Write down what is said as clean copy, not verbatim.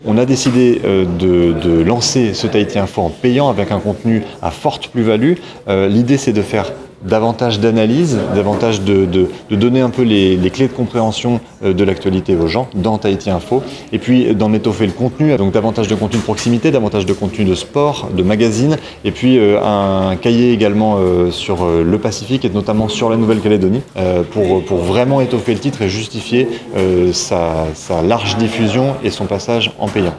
On a décidé de lancer ce Tahiti Info en payant avec un contenu à forte plus-value. L'idée, c'est de faire davantage d'analyse, davantage de donner un peu les clés de compréhension de l'actualité aux gens dans Tahiti Info, et puis d'en étoffer le contenu, donc davantage de contenu de proximité, davantage de contenu de sport, de magazine, et puis un cahier également sur le Pacifique et notamment sur la Nouvelle-Calédonie pour vraiment étoffer le titre et justifier sa large diffusion et son passage en payant.